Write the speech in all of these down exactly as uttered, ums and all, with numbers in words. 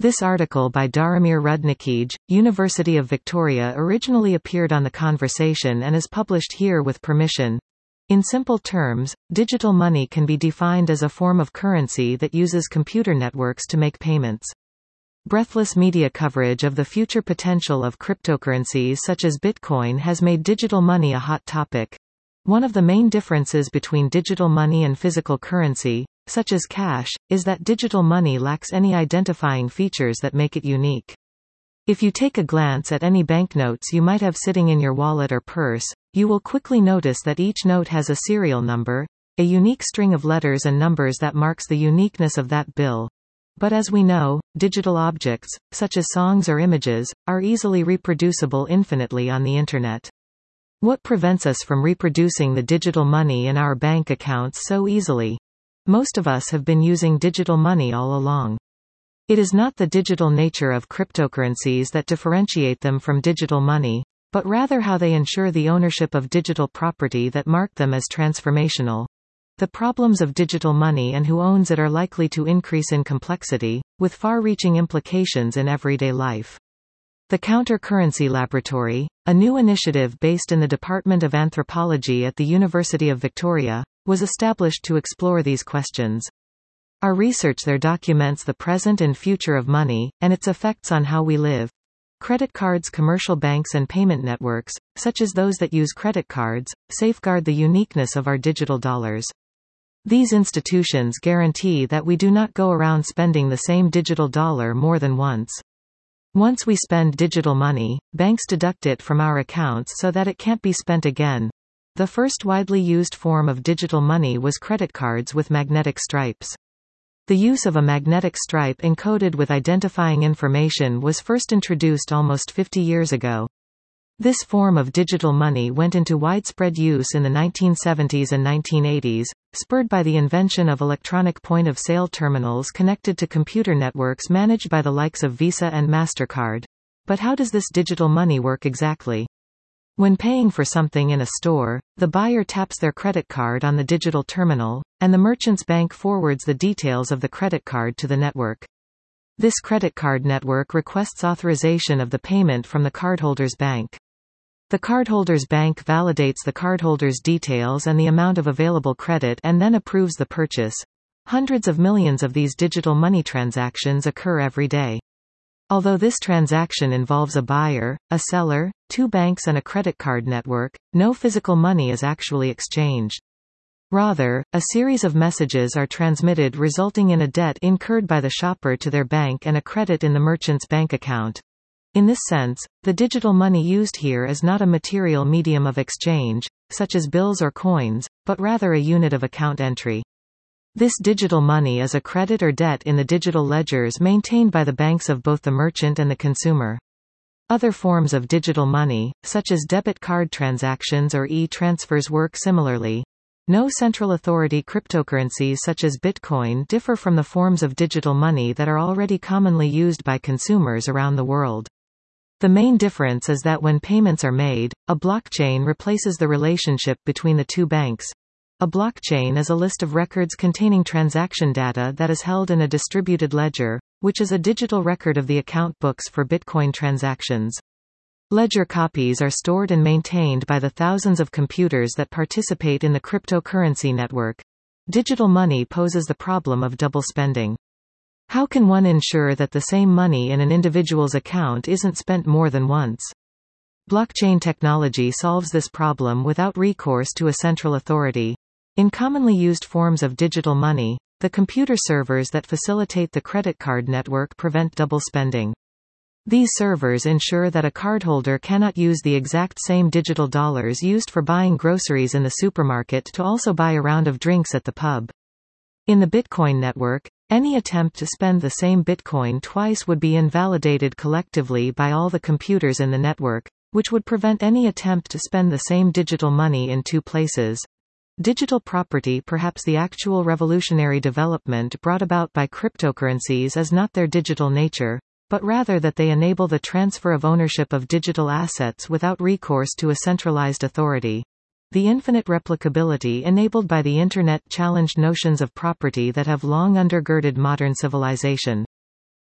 This article by Daromir Rudnikij, University of Victoria originally appeared on The Conversation and is published here with permission. In simple terms, digital money can be defined as a form of currency that uses computer networks to make payments. Breathless media coverage of the future potential of cryptocurrencies such as Bitcoin has made digital money a hot topic. One of the main differences between digital money and physical currency, such as cash, is that digital money lacks any identifying features that make it unique. If you take a glance at any banknotes you might have sitting in your wallet or purse, you will quickly notice that each note has a serial number, a unique string of letters and numbers that marks the uniqueness of that bill. But as we know, digital objects, such as songs or images, are easily reproducible infinitely on the Internet. What prevents us from reproducing the digital money in our bank accounts so easily? Most of us have been using digital money all along. It is not the digital nature of cryptocurrencies that differentiate them from digital money, but rather how they ensure the ownership of digital property that mark them as transformational. The problems of digital money and who owns it are likely to increase in complexity, with far-reaching implications in everyday life. The Counter-Currency Laboratory, a new initiative based in the Department of Anthropology at the University of Victoria, was established to explore these questions. Our research there documents the present and future of money, and its effects on how we live. Credit cards. Commercial banks and payment networks, such as those that use credit cards, safeguard the uniqueness of our digital dollars. These institutions guarantee that we do not go around spending the same digital dollar more than once. Once we spend digital money, banks deduct it from our accounts so that it can't be spent again. The first widely used form of digital money was credit cards with magnetic stripes. The use of a magnetic stripe encoded with identifying information was first introduced almost fifty years ago. This form of digital money went into widespread use in the nineteen seventies and nineteen eighties, spurred by the invention of electronic point-of-sale terminals connected to computer networks managed by the likes of Visa and MasterCard. But how does this digital money work exactly? When paying for something in a store, the buyer taps their credit card on the digital terminal, and the merchant's bank forwards the details of the credit card to the network. This credit card network requests authorization of the payment from the cardholder's bank. The cardholder's bank validates the cardholder's details and the amount of available credit and then approves the purchase. Hundreds of millions of these digital money transactions occur every day. Although this transaction involves a buyer, a seller, two banks and a credit card network, no physical money is actually exchanged. Rather, a series of messages are transmitted resulting in a debt incurred by the shopper to their bank and a credit in the merchant's bank account. In this sense, the digital money used here is not a material medium of exchange, such as bills or coins, but rather a unit of account entry. This digital money is a credit or debt in the digital ledgers maintained by the banks of both the merchant and the consumer. Other forms of digital money, such as debit card transactions or e-transfers, work similarly. No central authority cryptocurrencies such as Bitcoin differ from the forms of digital money that are already commonly used by consumers around the world. The main difference is that when payments are made, a blockchain replaces the relationship between the two banks. A blockchain is a list of records containing transaction data that is held in a distributed ledger, which is a digital record of the account books for Bitcoin transactions. Ledger copies are stored and maintained by the thousands of computers that participate in the cryptocurrency network. Digital money poses the problem of double spending. How can one ensure that the same money in an individual's account isn't spent more than once? Blockchain technology solves this problem without recourse to a central authority. In commonly used forms of digital money, the computer servers that facilitate the credit card network prevent double spending. These servers ensure that a cardholder cannot use the exact same digital dollars used for buying groceries in the supermarket to also buy a round of drinks at the pub. In the Bitcoin network, any attempt to spend the same Bitcoin twice would be invalidated collectively by all the computers in the network, which would prevent any attempt to spend the same digital money in two places. Digital property. Perhaps the actual revolutionary development brought about by cryptocurrencies is not their digital nature, but rather that they enable the transfer of ownership of digital assets without recourse to a centralized authority. The infinite replicability enabled by the Internet challenged notions of property that have long undergirded modern civilization.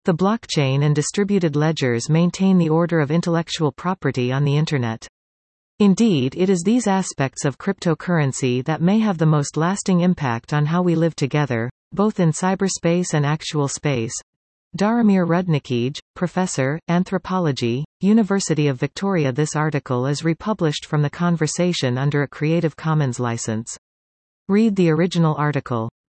The blockchain and distributed ledgers maintain the order of intellectual property on the Internet. Indeed, it is these aspects of cryptocurrency that may have the most lasting impact on how we live together, both in cyberspace and actual space. Daromir Rudničij, Professor, Anthropology, University of Victoria. This article is republished from The Conversation under a Creative Commons license. Read the original article.